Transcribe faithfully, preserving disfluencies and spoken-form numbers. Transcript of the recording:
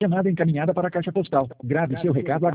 Chamada encaminhada para a caixa postal. Grave seu recado agora.